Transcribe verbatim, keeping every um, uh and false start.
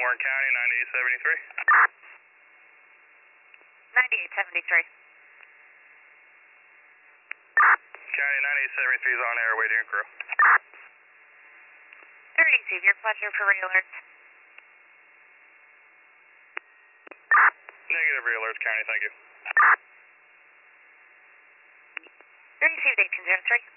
Warren County, ninety-eight seventy-three. ninety-eight seventy-three. County ninety-eight seventy-three is on air, waiting your crew. thirty, receive your pleasure for re-alert. Negative re-alert, County, thank you. Received eighteen zero three.